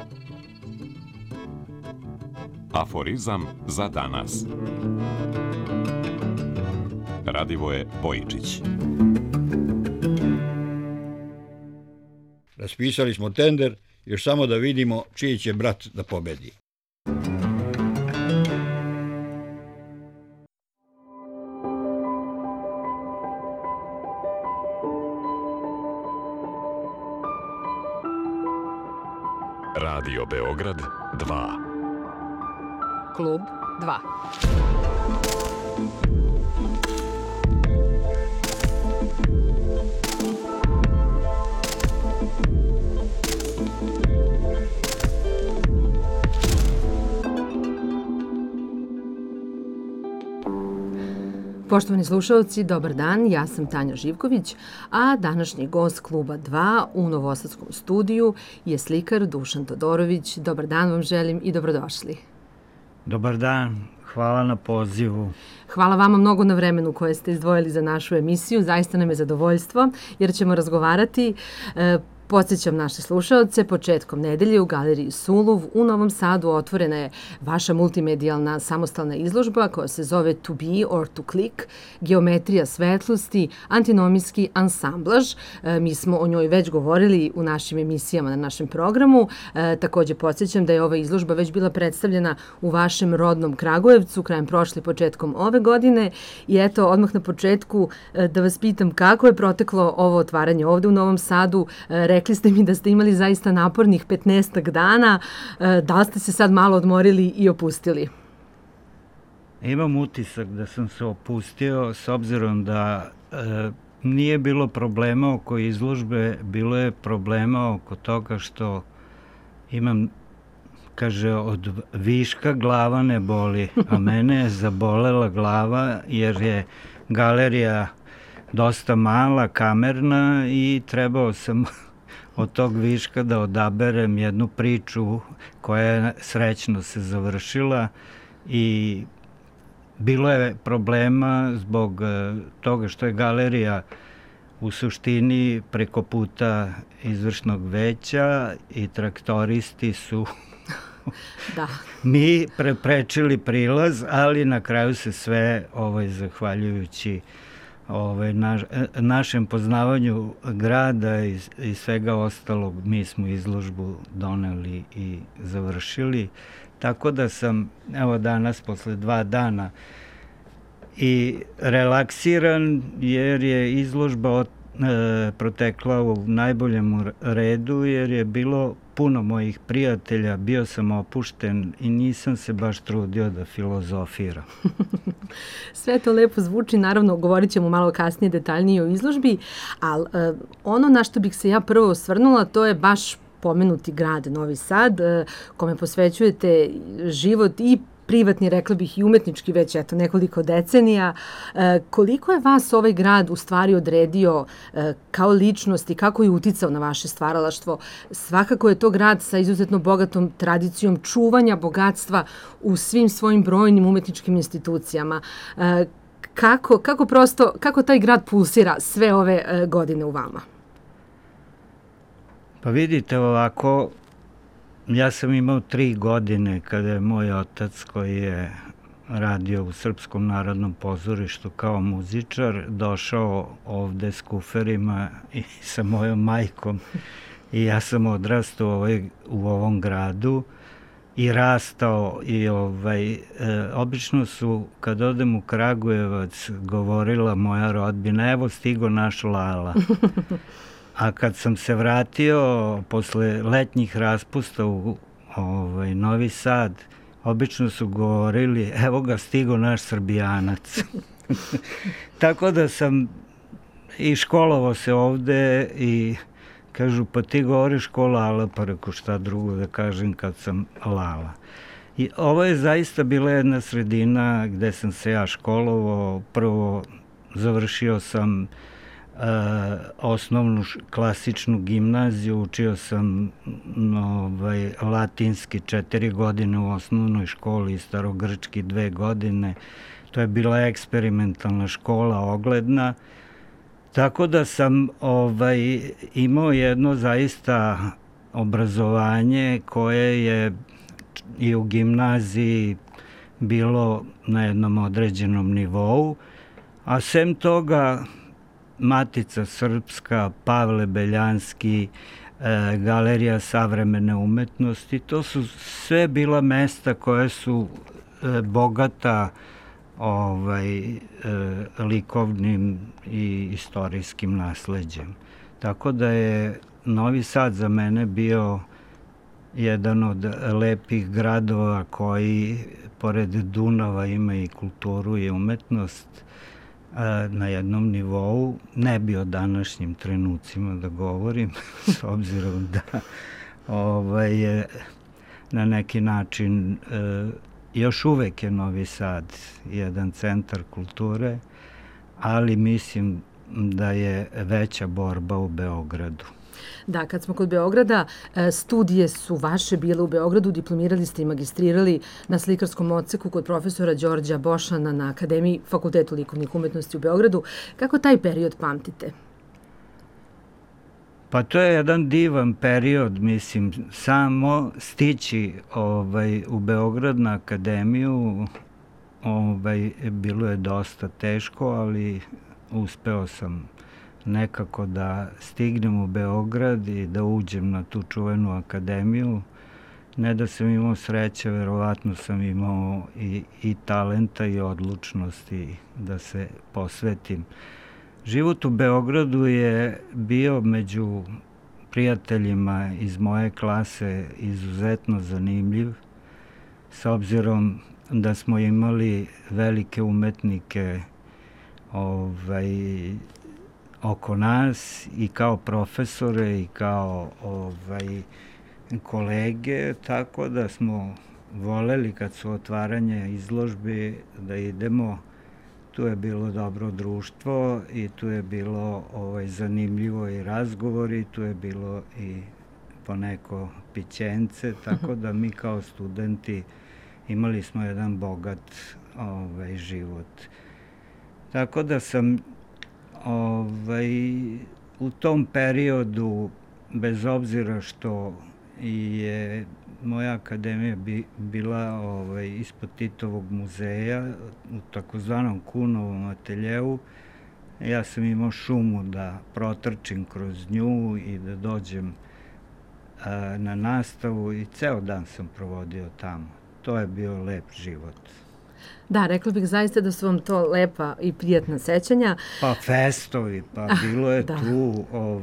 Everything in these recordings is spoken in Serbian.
Aforizam za danas. Radivoje Bojičić. Raspisali smo tender, još samo da vidimo čiji će brat da pobedi. Radio Beograd 2. Klub 2. Poštovani slušalci, dobar dan, ja sam Tanja Živković, a današnji gost Kluba 2 u Novosadskom studiju je slikar Dušan Todorović. Dobar dan vam želim i dobrodošli. Dobar dan, hvala na pozivu. Hvala vama mnogo na vremenu koje ste izdvojili za našu emisiju, zaista nam je zadovoljstvo jer ćemo razgovarati. Podsjećam naše slušaoce, početkom nedelje u Galeriji Suluv u Novom Sadu otvorena je vaša multimedijalna samostalna izložba koja se zove To Be or To Click, geometrija svetlosti, antinomijski ansamblaž. Mi smo o njoj već govorili u našim emisijama na našem programu. Također podsjećam da je ova izložba već bila predstavljena u vašem rodnom Kragujevcu krajem prošle početkom ove godine. I eto, odmah na početku da vas pitam kako je proteklo ovo otvaranje ovde u Novom Sadu. Rekli ste mi da ste imali zaista napornih 15 dana. Da li ste se sad malo odmorili i opustili? Imam utisak da sam se opustio s obzirom da nije bilo problema oko izložbe, bilo je problema oko toga što imam, kaže, od viška glava ne boli, a mene je zabolela glava jer je galerija dosta mala, kamerna i trebao sam od tog viška da odaberem jednu priču koja je srećno se završila i bilo je problema zbog toga što je galerija u suštini preko puta izvršnog veća i traktoristi su da. mi preprečili prilaz, ali na kraju se sve zahvaljujući našem poznavanju grada i svega ostalog, mi smo izložbu doneli i završili. Tako da sam, evo danas, posle 2 dana i relaksiran, jer je izložba protekla u najboljem redu, jer je bilo puno mojih prijatelja, bio sam opušten i nisam se baš trudio da filozofiram. Sve to lepo zvuči, naravno govorit ćemo malo kasnije detaljnije o izložbi, ali ono na što bih se ja prvo osvrnula to je baš pomenuti grad Novi Sad, kome posvećujete život i privatni, rekla bih i umetnički već nekoliko decenija. Koliko je vas ovaj grad u stvari odredio kao ličnost i kako je uticao na vaše stvaralaštvo? Svakako je to grad sa izuzetno bogatom tradicijom čuvanja bogatstva u svim svojim brojnim umetničkim institucijama. Kako taj grad pulsira sve ove godine u vama? Pa vidite ovako, ja sam imao 3 godine kada je moj otac, koji je radio u Srpskom narodnom pozorištu kao muzičar, došao ovde s kuferima i sa mojom majkom i ja sam odrastao u ovom gradu i rastao i obično su, kad odem u Kragujevac, govorila moja rodbina, evo stigo naš Lala. A kad sam se vratio posle letnjih raspusta u Novi Sad, obično su govorili, evo ga stigo naš Srbijanac. Tako da sam i školovao se ovde i kažu, pa ti govoriš ko Lala, pa reku šta drugo da kažem kad sam Lala. I ovo je zaista bila jedna sredina gde sam se ja školovao. Prvo završio sam osnovnu klasičnu gimnaziju, učio sam latinski 4 godine u osnovnoj školi i starogrčki 2 godine. To je bila eksperimentalna škola, ogledna. Tako da sam imao jedno zaista obrazovanje koje je i u gimnaziji bilo na jednom određenom nivou, a sem toga Matica Srpska, Pavle Beljanski, Galerija savremene umetnosti, to su sve bila mesta koja su bogata likovnim i istorijskim nasleđem. Tako da je Novi Sad za mene bio jedan od lepih gradova koji pored Dunava ima i kulturu i umetnost na jednom nivou. Ne bi o današnjim trenucima da govorim, s obzirom da je na neki način još uvek je Novi Sad jedan centar kulture, ali mislim da je veća borba u Beogradu. Da, kad smo kod Beograda, studije su vaše bile u Beogradu, diplomirali ste i magistrirali na slikarskom odseku kod profesora Đorđa Bošana na Akademiji Fakultetu likovnih umetnosti u Beogradu. Kako taj period pamtite? Pa to je jedan divan period, mislim, samo stići u Beograd na akademiju bilo je dosta teško, ali uspeo sam nekako da stignem u Beograd i da uđem na tu čuvenu akademiju. Ne da sam imao sreće, verovatno sam imao i talenta i odlučnosti da se posvetim. Život u Beogradu je bio među prijateljima iz moje klase izuzetno zanimljiv, s obzirom da smo imali velike umetnike oko nas i kao profesore i kao kolege, tako da smo voleli kad su otvaranja izložbi da idemo. Tu je bilo dobro društvo i tu je bilo zanimljivo i razgovori, tu je bilo i poneko pićence, tako da mi kao studenti imali smo jedan bogat život. Tako da sam u tom periodu, bez obzira što je moja akademija bila ispod Titovog muzeja u takozvanom Kunovom ateljevu, ja sam imao šumu da protrčim kroz nju i da dođem na nastavu i ceo dan sam provodio tamo. To je bio lep život. Da, rekla bih zaista da su vam to lepa i prijatna sećanja. Pa festovi, pa bilo je tu,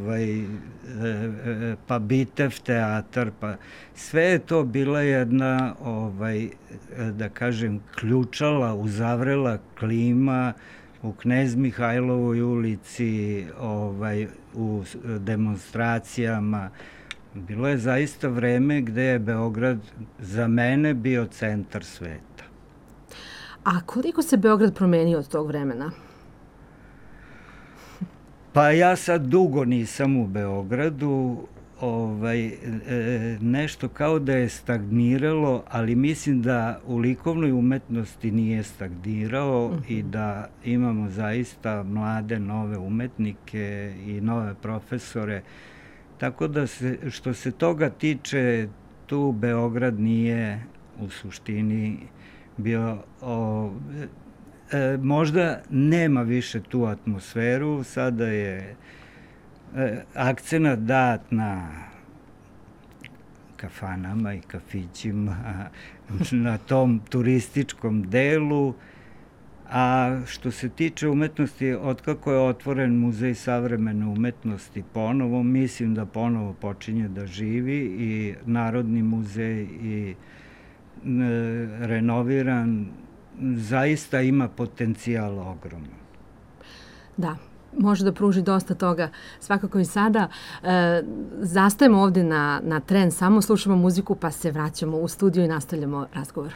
pa Bitev teatar, pa sve je to bila jedna, da kažem, ključala, uzavrela klima u Knez Mihajlovoj ulici, u demonstracijama. Bilo je zaista vreme gde je Beograd za mene bio centar sveta. A koliko se Beograd promenio od tog vremena? Pa ja sad dugo nisam u Beogradu, nešto kao da je stagniralo, ali mislim da u likovnoj umetnosti nije stagnirao i da imamo zaista mlade, nove umetnike i nove profesore. Tako da što se toga tiče, tu Beograd nije u suštini bio, možda nema više tu atmosferu, sada je akcenat dat na kafanama i kafićima, na tom turističkom delu, a što se tiče umetnosti, otkako je otvoren Muzej savremene umetnosti ponovo, mislim da ponovo počinje da živi i Narodni muzej i renoviran, zaista ima potencijal ogroman. Da, može da pruži dosta toga. Svakako i sada zastajemo ovde na tren, samo slušamo muziku pa se vraćamo u studio i nastavljamo razgovor.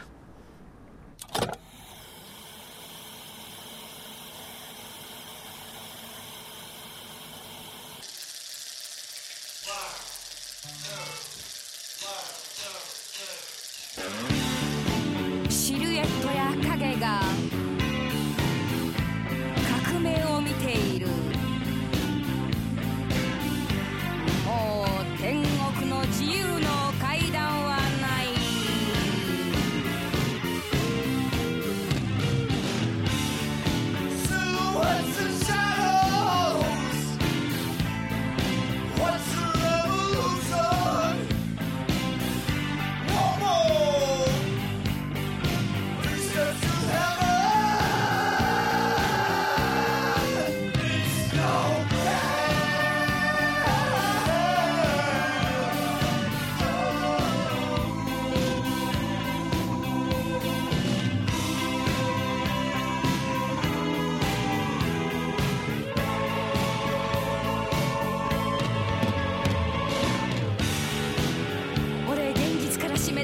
Zero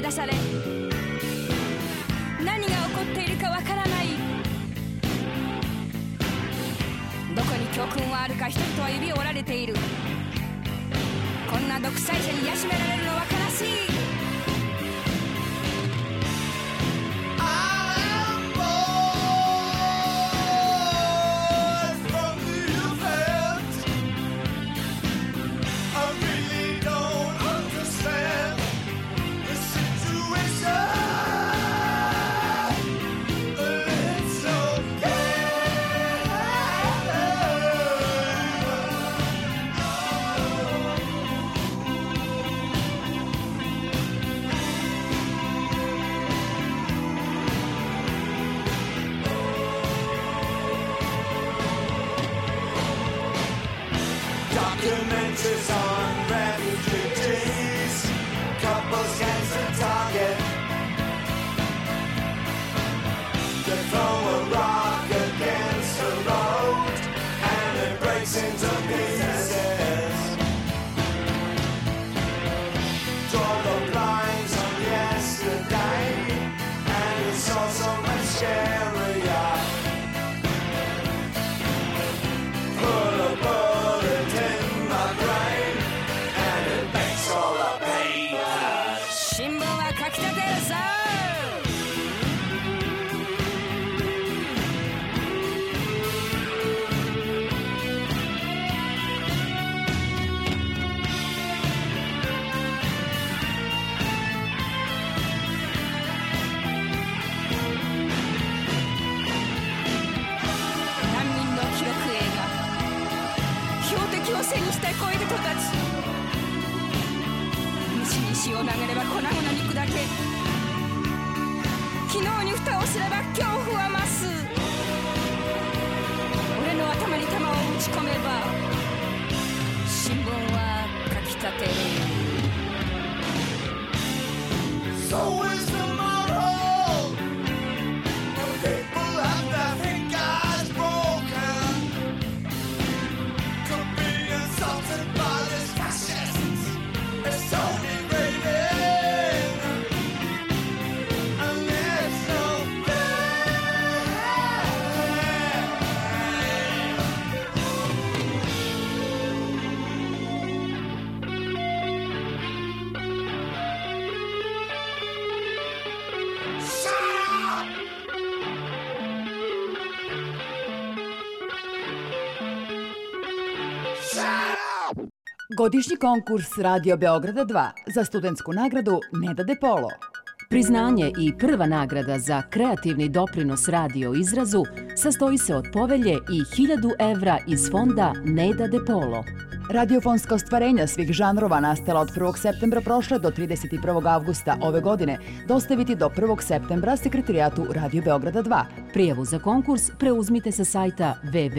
出され何が起こっているかわからない。どこに教訓はあるか人々は指を折られている。こんな独裁者に癒しめられるのは悲しい。 Documentaries on refugees, couples against a target. They throw a rock against the road and it breaks into pieces. Draw the blinds on yesterday and it's all so much scarier. Put a bullet in my brain and it makes all the papers. 新聞は書き立てるさ。難民の記録映画。標的を背にした恋人たち。虫に石を投げれば粉々に砕け、昨日に蓋をすれば恐怖は増す。俺の頭に弾を打ち込めば新聞は書き立てる。 So is tomorrow. People have their fingers broken. Could be assaulted by this fascists. It's only raining, and it's no fair. Shut up! Shut up! Godišnji konkurs Radio Beograda 2 za studentsku nagradu Neda Polo. Priznanje i prva nagrada za kreativni doprinos radio izrazu sastoji se od povelje i 1000 evra iz fonda Neda Polo. Radiofonska ostvarenja svih žanrova nastala od 1. septembra prošle do 31. avgusta ove godine dostaviti do 1. septembra Sekretarijatu Radio Beograda 2. Prijavu za konkurs preuzmite sa sajta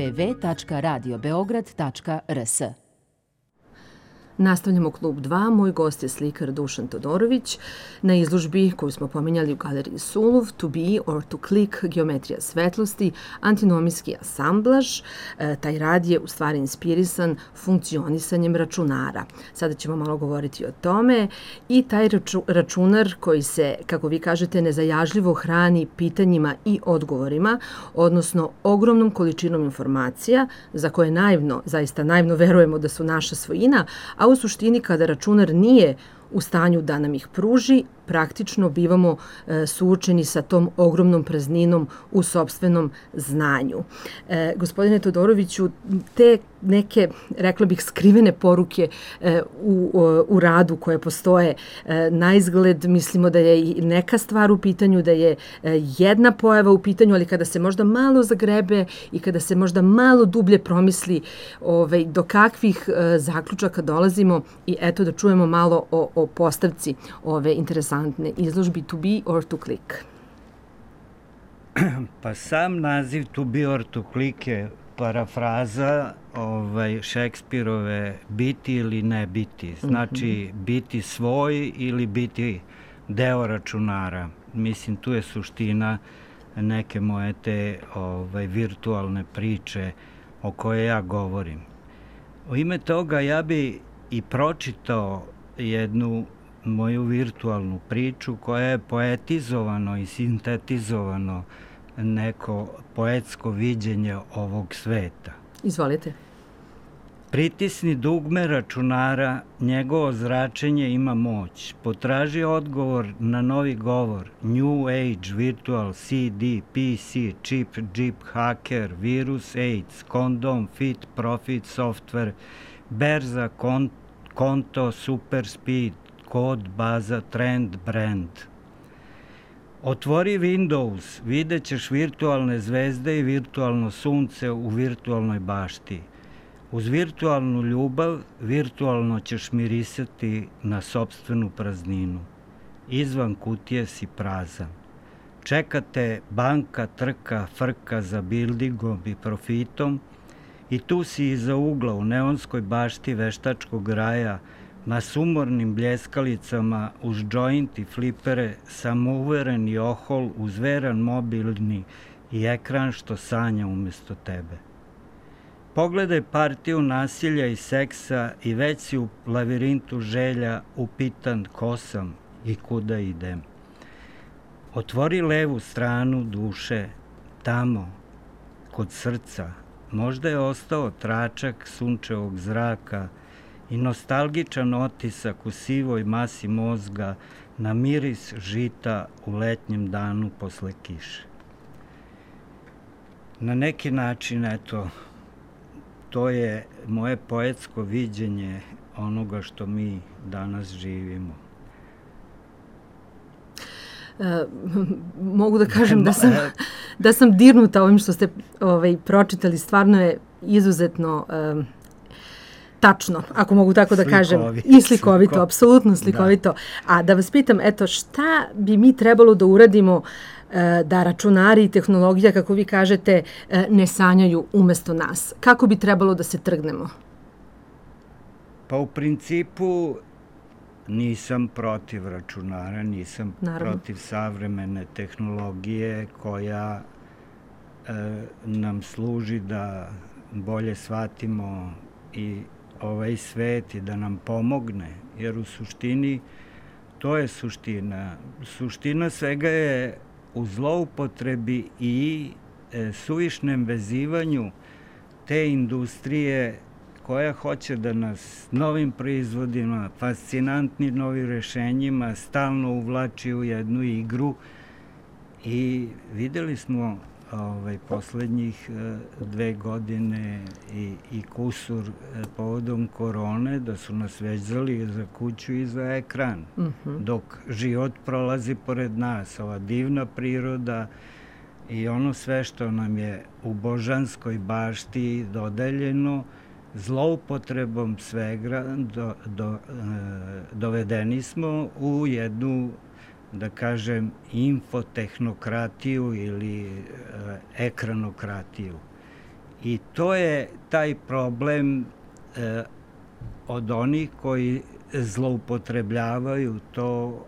www.radiobeograd.rs. Nastavljamo klub 2. Moj gost je slikar Dušan Todorović. Na izložbi koju smo pominjali u galeriji Suluv, To Be or To Click, geometrija svetlosti, antinomijski asamblaž. Taj rad je u stvari inspirisan funkcionisanjem računara. Sada ćemo malo govoriti o tome. I taj računar koji se, kako vi kažete, nezajažljivo hrani pitanjima i odgovorima, odnosno ogromnom količinom informacija za koje naivno, zaista naivno verujemo da su naša svojina, a u suštini kada računar nije u stanju da nam ih pruži, praktično bivamo suočeni sa tom ogromnom prazninom u sopstvenom znanju. Gospodine Todoroviću, te neke, rekla bih, skrivene poruke u radu koje postoje, na izgled mislimo da je i neka stvar u pitanju, da je jedna pojava u pitanju, ali kada se možda malo zagrebe i kada se možda malo dublje promisli do kakvih zaključaka dolazimo, i eto da čujemo malo o postavci ove interesantne izložbi To Be or To Click. Pa sam naziv To Be or To Click je parafraza Šekspirove biti ili ne biti. Znači biti svoj ili biti deo računara. Mislim, tu je suština neke moje te virtualne priče o kojoj ja govorim. U ime toga ja bi i pročitao jednu moju virtualnu priču koja je poetizovano i sintetizovano neko poetsko viđenje ovog sveta. Izvolite. Pritisni dugme računara, njegovo zračenje ima moć. Potraži odgovor na novi govor. New Age, virtual, CD, PC, chip, jeep, hacker, virus, AIDS, kondom, fit, profit, software, berza, konto, super speed, kod, baza, trend, brand. Otvori Windows, vidjet ćeš virtualne zvezde i virtualno sunce u virtualnoj bašti. Uz virtualnu ljubav, virtualno ćeš mirisati na sopstvenu prazninu. Izvan kutije si prazan. Čekate banka, trka, frka za bildingom i profitom i tu si iza ugla u neonskoj bašti veštačkog raja, na sumornim bljeskalicama uz joint i flipere, samouvereni ohol uz veran mobilni i ekran što sanja umjesto tebe. Pogledaj partiju nasilja i seksa i već si u lavirintu želja upitan ko sam i kuda idem. Otvori levu stranu duše, tamo, kod srca. Možda je ostao tračak sunčevog zraka i nostalgičan otisak u sivoj masi mozga na miris žita u letnjem danu posle kiše. Na neki način, eto, to je moje poetsko viđenje onoga što mi danas živimo. Mogu da kažem da sam dirnuta ovim što ste pročitali. Stvarno je izuzetno tačno, ako mogu tako da kažem. I slikovito, apsolutno slikovito. A da vas pitam, eto, šta bi mi trebalo da uradimo da računari i tehnologija, kako vi kažete, ne sanjaju umesto nas? Kako bi trebalo da se trgnemo? Pa u principu nisam protiv računara, nisam protiv savremene tehnologije koja nam služi da bolje shvatimo i ovaj svet i da nam pomogne, jer u suštini to je suština. Suština svega je u zloupotrebi i suvišnem vezivanju te industrije koja hoće da nas novim proizvodima, fascinantnim novim rešenjima stalno uvlači u jednu igru i videli smo poslednjih 2 godine i kusur povodom korone da su nas vezali za kuću i za ekran, dok život prolazi pored nas, ova divna priroda i ono sve što nam je u božanskoj bašti dodeljeno, zloupotrebom svega dovedeni smo u jednu, da kažem, infotehnokratiju ili ekranokratiju. I to je taj problem od onih koji zloupotrebljavaju to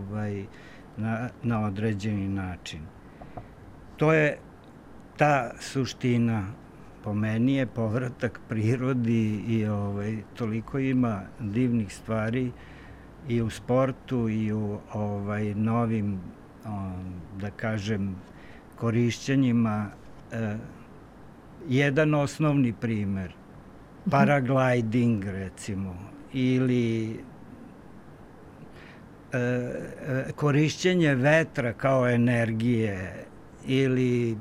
na određeni način. To je ta suština. Po meni je povratak prirodi i toliko ima divnih stvari i u sportu i u novim, da kažem, korišćenjima. Jedan osnovni primer, paragliding recimo, ili korišćenje vetra kao energije, ili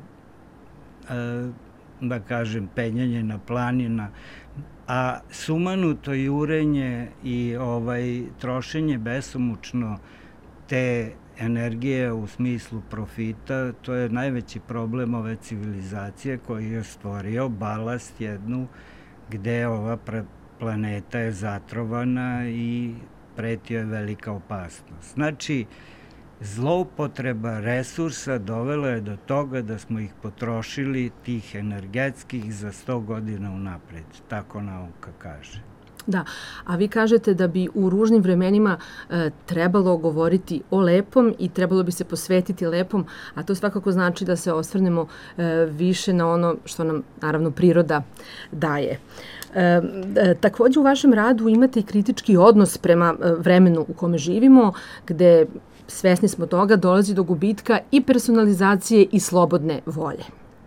da kažem, penjanje na planina, a sumanuto jurenje i trošenje besomučno te energije u smislu profita, to je najveći problem ove civilizacije koji je stvorio balast jednu gde ova planeta je zatrovana i preti joj velika opasnost. Znači, zloupotreba resursa dovela je do toga da smo ih potrošili, tih energetskih, za 100 godina unapred. Tako nauka kaže. Da, a vi kažete da bi u ružnim vremenima trebalo govoriti o lepom i trebalo bi se posvetiti lepom, a to svakako znači da se osvrnemo više na ono što nam, naravno, priroda daje. Takođe u vašem radu imate i kritički odnos prema vremenu u kome živimo, gde, svesni smo toga, dolazi do gubitka i personalizacije i slobodne volje.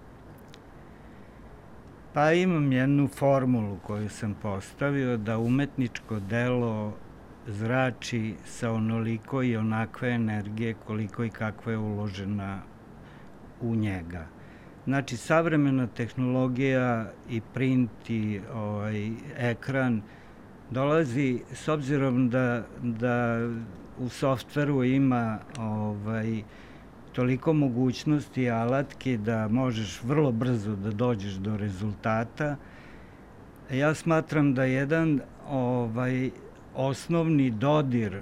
Pa imam jednu formulu koju sam postavio, da umetničko delo zrači sa onoliko i onakve energije koliko i kakva je uložena u njega. Znači, savremena tehnologija i print i ekran dolazi, s obzirom da u softveru ima toliko mogućnosti i alatki da možeš vrlo brzo da dođeš do rezultata. Ja smatram da jedan osnovni dodir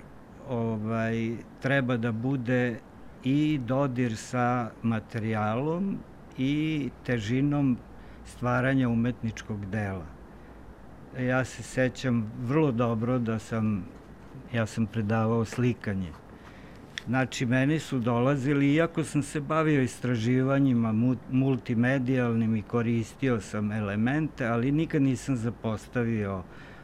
treba da bude i dodir sa materijalom i težinom stvaranja umetničkog dela. Ja se sećam vrlo dobro da ja sam predavao slikanje. Znači, meni su dolazili, iako sam se bavio istraživanjima multimedijalnim i koristio sam elemente, ali nikad nisam zapostavio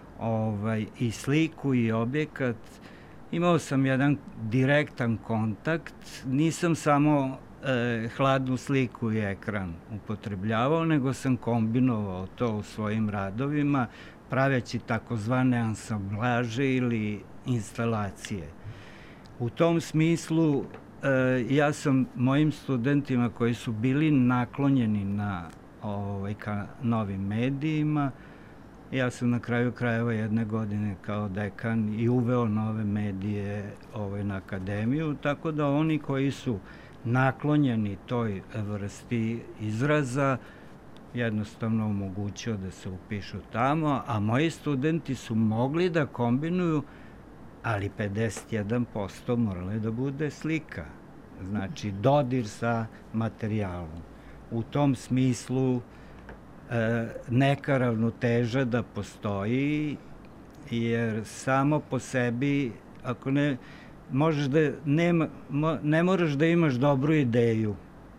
i sliku i objekat. Imao sam jedan direktan kontakt, nisam samo hladnu sliku i ekran upotrebljavao, nego sam kombinovao to u svojim radovima, praveći takozvane ansamblaže ili instalacije. U tom smislu, ja sam mojim studentima koji su bili naklonjeni ka novim medijima, ja sam na kraju krajeva jedne godine kao dekan i uveo nove medije na akademiju, tako da oni koji su naklonjeni toj vrsti izraza jednostavno omogućio da se upišu tamo, a moji studenti su mogli da kombinuju, ali 51% moralo da bude slika. Znači, dodir sa materijalom. U tom smislu neka ravnoteža da postoji, jer samo po sebi, ako ne, ne moraš da imaš dobru ideju,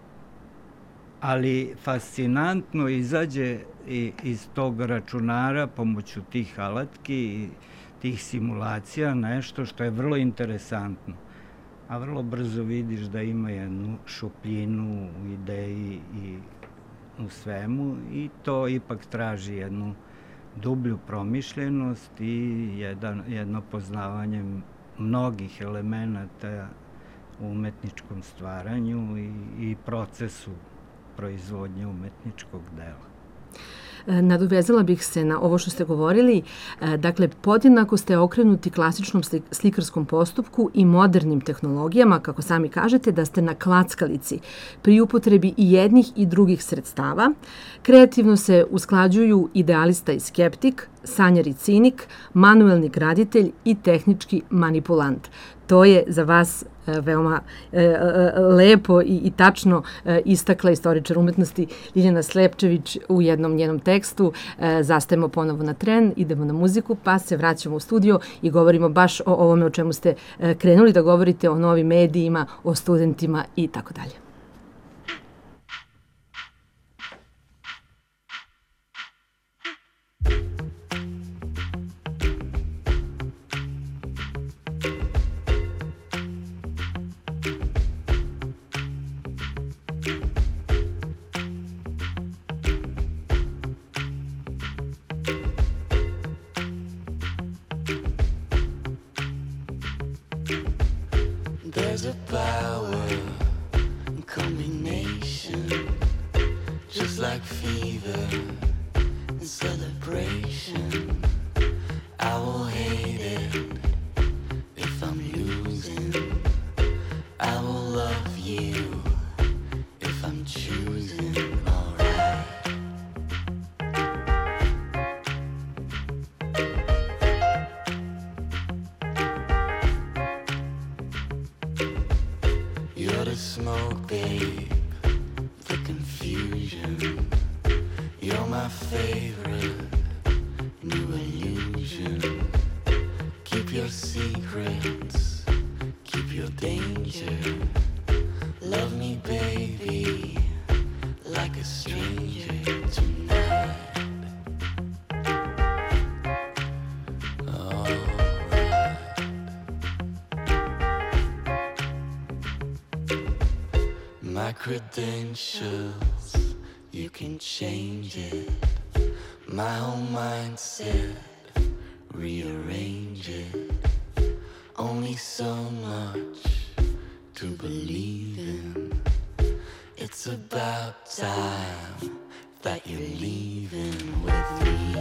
ali fascinantno izađe iz tog računara pomoću tih alatki i tih simulacija nešto što je vrlo interesantno. A vrlo brzo vidiš da ima jednu šupljinu u ideji i u svemu i to ipak traži jednu dublju promišljenost i jedno poznavanje mnogih elemenata u umetničkom stvaranju i procesu proizvodnje umetničkog dela. Nadovezala bih se na ovo što ste govorili. Dakle, podjednako ste okrenuti klasičnom slikarskom postupku i modernim tehnologijama, kako sami kažete, da ste na klackalici pri upotrebi i jednih i drugih sredstava. Kreativno se usklađuju idealista i skeptik, sanjar i cinik, manuelni graditelj i tehnički manipulant. To je za vas veoma lepo i tačno istakla istoričar umetnosti Ljiljana Slepčević u jednom njenom tekstu. Zastajemo ponovo na tren, idemo na muziku, pa se vraćamo u studio i govorimo baš o ovome o čemu ste krenuli da govorite, o novim medijima, o studentima i tako dalje. There's a power combination, just like fever and celebration. I will hate it if I'm losing. I will love you if I'm choosing. Alright. You're the smoke, babe, the confusion. You're my favorite new illusion. Keep your secrets, keep your danger. Love me, baby, like a stranger tonight. my credentials, you can change it. My whole mindset, rearrange it. Only so much to believe in. It's about time that you're leaving with me.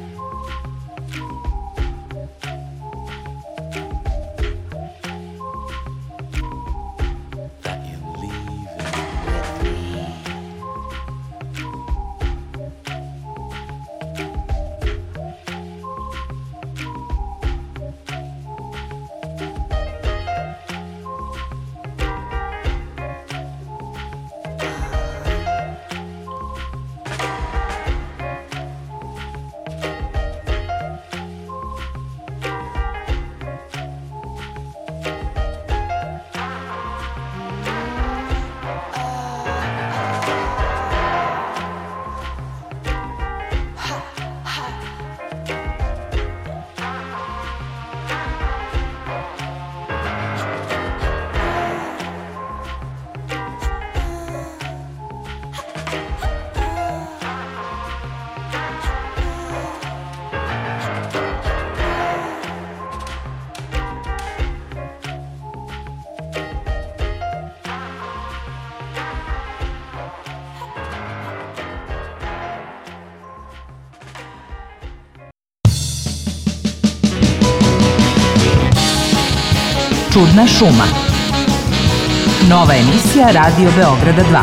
Čudna šuma. Nova emisija Radio Beograda 2.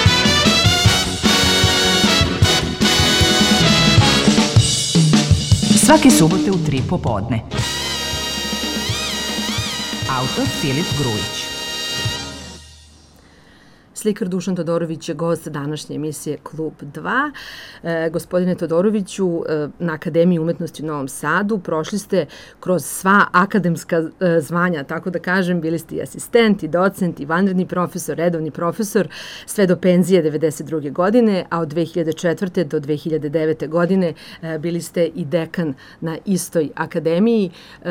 Svake subote u 3 popodne. Autor Filip Grujić. Slikar Dušan Todorović je gost današnje emisije Klub 2. Gospodine Todoroviću, na Akademiji umetnosti u Novom Sadu prošli ste kroz sva akademska zvanja, tako da kažem, bili ste i asistent, i docent, i vanredni profesor, redovni profesor, sve do penzije 1992. godine, a od 2004. do 2009. godine bili ste i dekan na istoj akademiji.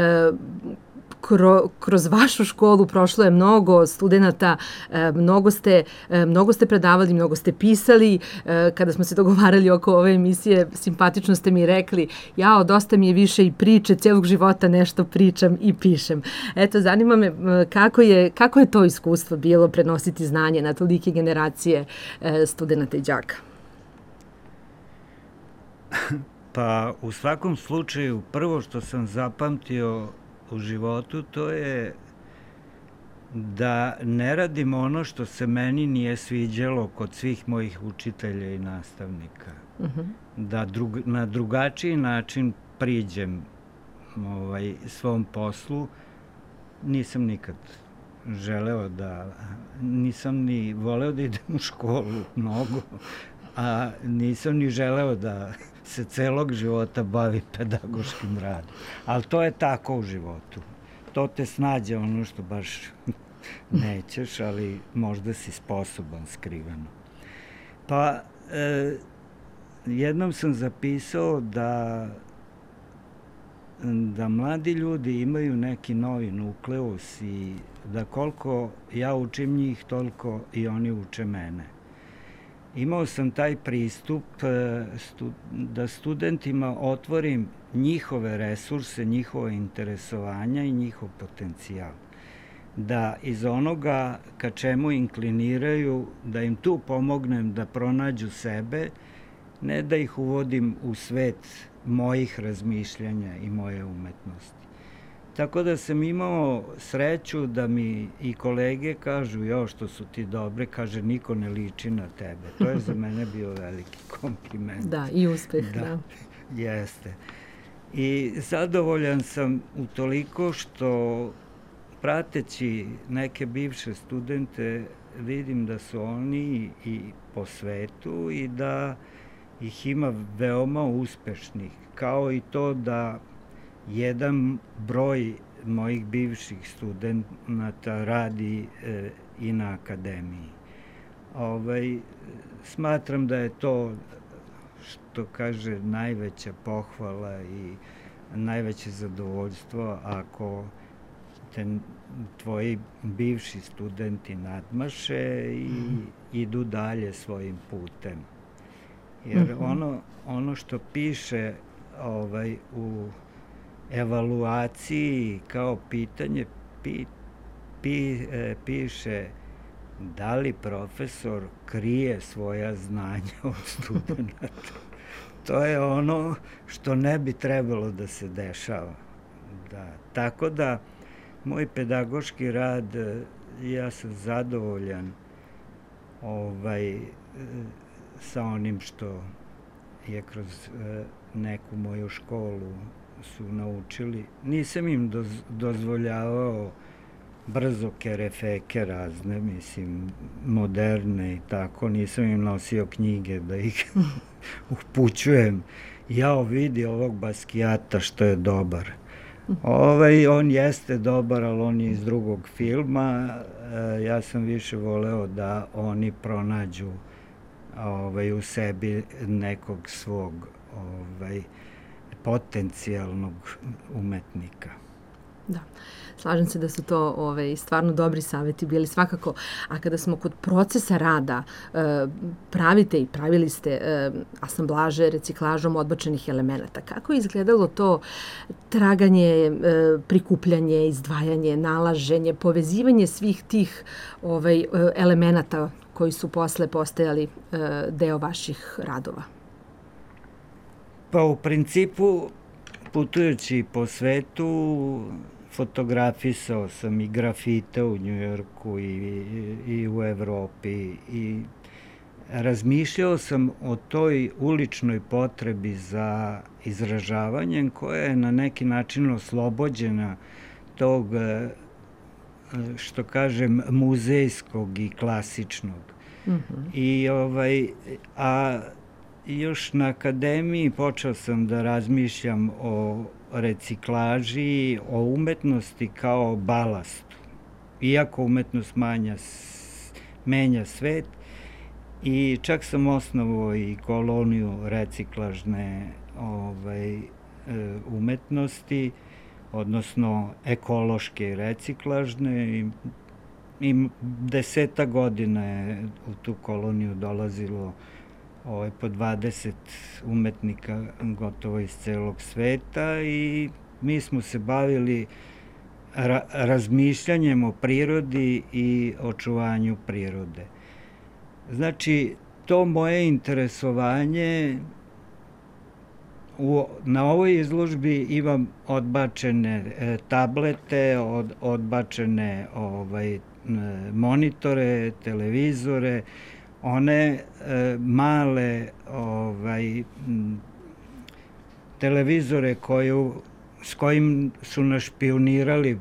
Kroz vašu školu prošlo je mnogo studenata, mnogo ste predavali, mnogo ste pisali. Kada smo se dogovarali oko ove emisije, simpatično ste mi rekli, jao, dosta mi je više i priče, cijelog života nešto pričam i pišem. Eto, zanima me kako je to iskustvo bilo prenositi znanje na tolike generacije studenata i đaka? Pa, u svakom slučaju, prvo što sam zapamtio u životu, to je da ne radim ono što se meni nije sviđalo kod svih mojih učitelja i nastavnika. Da na drugačiji način priđem svom poslu. Nisam nikad želeo nisam ni voleo da idem u školu mnogo, a nisam ni želeo da se celog života bavi pedagoškim radom. Ali to je tako u životu. To te snađe ono što baš nećeš, ali možda si sposoban skriveno. Pa, jednom sam zapisao da mladi ljudi imaju neki novi nukleus i da koliko ja učim njih, toliko i oni uče mene. Imao sam taj pristup da studentima otvorim njihove resurse, njihove interesovanja i njihov potencijal. Da iz onoga ka čemu inkliniraju, da im tu pomognem da pronađu sebe, ne da ih uvodim u svet mojih razmišljanja i moje umetnosti. Tako da sam imao sreću da mi i kolege kažu, jo, što su ti dobre, kaže, niko ne liči na tebe. To je za mene bio veliki kompliment. Da, i uspeh, da. Jeste. I zadovoljan sam utoliko što, prateći neke bivše studente, vidim da su oni i po svetu i da ih ima veoma uspešnih. Kao i to da jedan broj mojih bivših studenta radi i na akademiji. Smatram da je to, što kaže, najveća pohvala i najveće zadovoljstvo ako te tvoji bivši studenti nadmaše i idu dalje svojim putem. Jer ono što piše u evaluaciji kao pitanje piše da li profesor krije svoja znanja od studenta. To je ono što ne bi trebalo da se dešava. Da. Tako da, moj pedagoški rad, ja sam zadovoljan sa onim što je kroz neku moju školu su naučili. Nisam im dozvoljavao brzoke refeke razne, mislim, moderne i tako. Nisam im nosio knjige da ih upućujem. Jao, vidi ovog Baskijata što je dobar. On jeste dobar, ali on je iz drugog filma. Ja sam više voleo da oni pronađu u sebi nekog svog potencijalnog umetnika. Da, slažem se da su to stvarno dobri savjeti bili svakako. A kada smo kod procesa rada, pravite i pravili ste asamblaže reciklažom odbačenih elemenata. Kako je izgledalo to traganje, prikupljanje, izdvajanje, nalaženje, povezivanje svih tih elemenata koji su posle postajali deo vaših radova? Pa u principu, putujući po svetu, fotografisao sam i grafite u Njujorku i u Evropi i razmišljao sam o toj uličnoj potrebi za izražavanjem koja je na neki način oslobođena tog, što kažem, muzejskog i klasičnog. I još na akademiji počeo sam da razmišljam o reciklaži, o umetnosti kao balastu. Iako umetnost menja svet, i čak sam osnovao i koloniju reciklažne umetnosti, odnosno ekološke i reciklažne. I 10 godina je u tu koloniju dolazilo po 20 umetnika gotovo iz celog sveta i mi smo se bavili razmišljanjem o prirodi i očuvanju prirode. Znači, to moje interesovanje, na ovoj izložbi imam odbačene tablete, odbačene monitore, televizore, one male televizore s kojim su nas špijunirali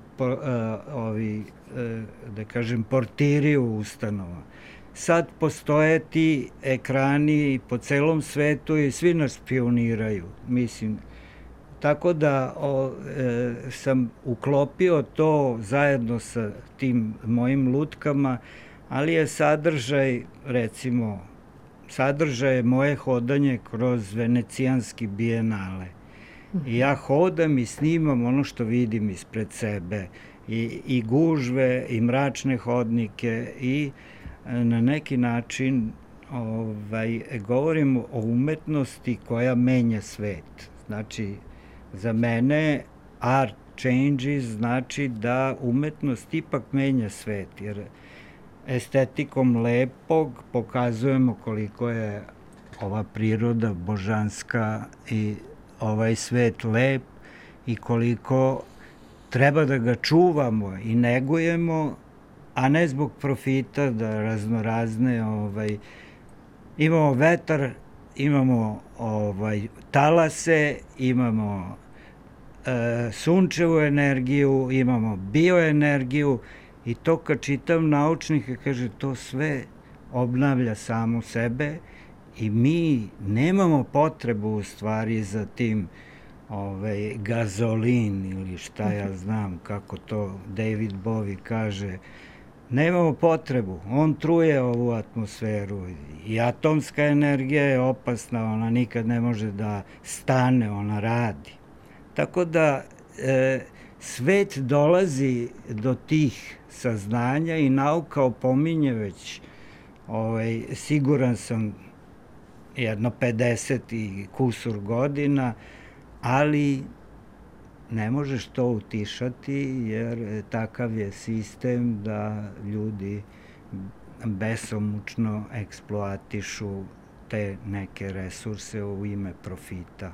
da kažem, portiri u ustanova. Sad postoje ti ekrani po celom svetu i svi nas špijuniraju, mislim. Tako da sam uklopio to zajedno sa tim mojim lutkama, ali je sadržaj, recimo, sadržaj moje hodanje kroz venecijanski bijenale. I ja hodam i snimam ono što vidim ispred sebe. I gužve, i mračne hodnike, i na neki način govorim o umetnosti koja menja svet. Znači, za mene art changes znači da umetnost ipak menja svet, jer estetikom lepog pokazujemo koliko je ova priroda božanska i ovaj svet lep i koliko treba da ga čuvamo i negujemo, a ne zbog profita da raznorazne imamo vetar, imamo talase, imamo sunčevu energiju, imamo bioenergiju i to kad čitam naučnike, kaže, to sve obnavlja samo sebe i mi nemamo potrebu u stvari za tim gazolin ili šta ja znam kako to David Bowie kaže. Nemamo potrebu, on truje ovu atmosferu i atomska energija je opasna, ona nikad ne može da stane, ona radi. Tako da svet dolazi do tih saznanja i nauka opominje već, siguran sam, jedno 50 i kusur godina, ali ne možeš to utišati jer takav je sistem da ljudi besomučno eksploatišu te neke resurse u ime profita.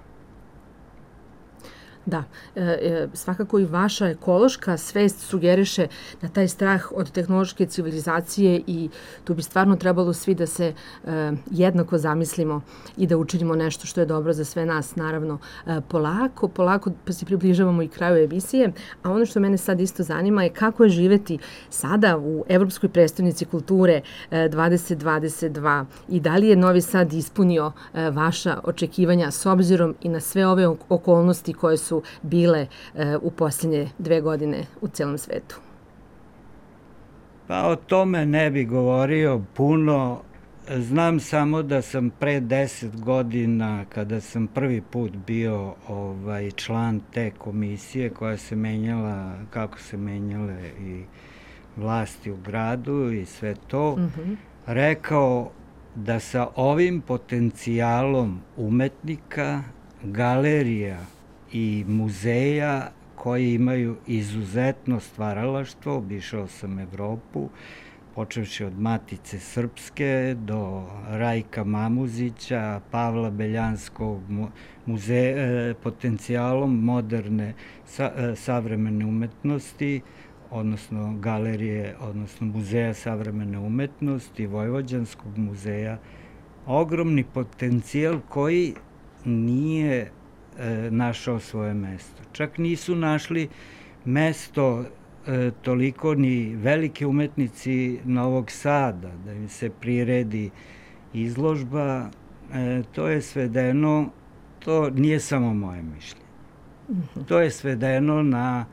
Da, svakako i vaša ekološka svest sugeriše na taj strah od tehnološke civilizacije i tu bi stvarno trebalo svi da se jednako zamislimo i da učinimo nešto što je dobro za sve nas. Naravno, polako pa se približavamo i kraju emisije, a ono što mene sad isto zanima je kako je živeti sada u Evropskoj prestonici kulture 2022 i da li je Novi Sad ispunio vaša očekivanja s obzirom i na sve ove okolnosti koje su bile u posljednje 2 godine u celom svetu? Pa o tome ne bi govorio puno. Znam samo da sam pre 10 godina, kada sam prvi put bio član te komisije koja se menjala, kako se menjale i vlasti u gradu i sve to, rekao da sa ovim potencijalom umetnika, galerija i muzeja koji imaju izuzetno stvaralaštvo, obišao sam Evropu, počevši od Matice Srpske do Rajka Mamuzića, Pavla Beljanskog, potencijalom moderne savremene umetnosti, odnosno galerije, odnosno muzeja savremene umetnosti, Vojvođanskog muzeja. Ogromni potencijal koji nije našao svoje mesto. Čak nisu našli mesto toliko ni velike umetnici Novog Sada, da im se priredi izložba. To je svedeno, to nije samo moje mišljenje. To je svedeno na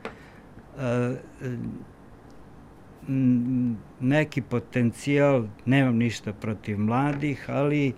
neki potencijal, nemam ništa protiv mladih, ali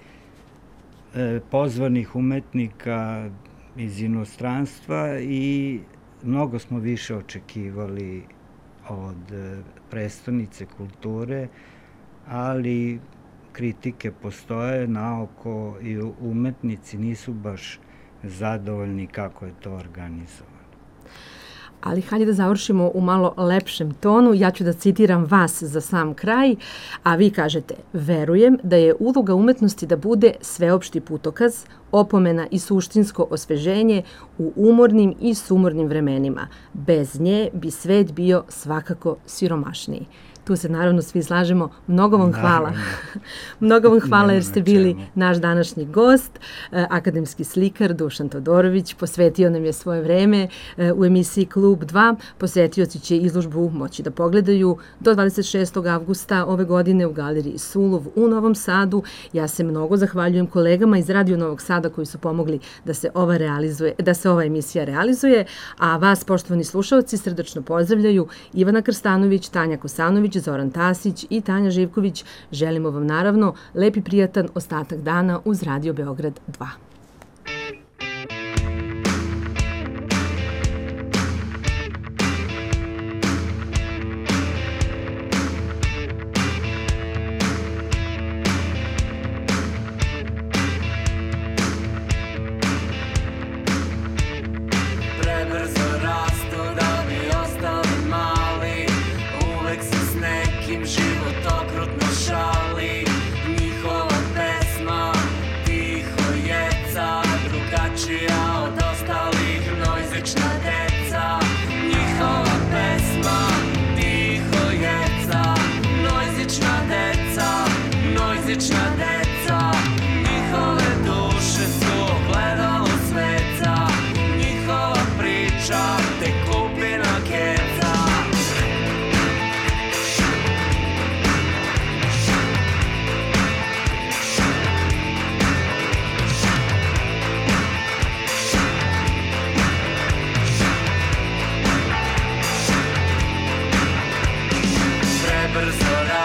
pozvanih umetnika iz inostranstva i mnogo smo više očekivali od prestonice kulture, ali kritike postoje naoko i umetnici nisu baš zadovoljni kako je to organizovano. Ali hajde da završimo u malo lepšem tonu. Ja ću da citiram vas za sam kraj, a vi kažete: verujem da je uloga umetnosti da bude sveopšti putokaz, opomena i suštinsko osveženje u umornim i sumornim vremenima. Bez nje bi svet bio svakako siromašniji. Tu se naravno svi slažemo. Mnogo vam hvala. Mnogo vam hvala jer ste bili naš današnji gost. Akademski slikar Dušan Todorović posvetio nam je svoje vreme u emisiji Klub 2. Posetioci će izložbu moći da pogledaju do 26. avgusta ove godine u galeriji Sulov u Novom Sadu. Ja se mnogo zahvaljujem kolegama iz Radio Novog Sada koji su pomogli da se ova emisija realizuje, a vas, poštovani slušaoci, srdačno pozdravljaju Ivana Krstanović, Tanja Kosanović, Zoran Tasić i Tanja Živković. Želimo vam naravno lep i prijatan ostatak dana uz Radio Beograd 2. Prebrzo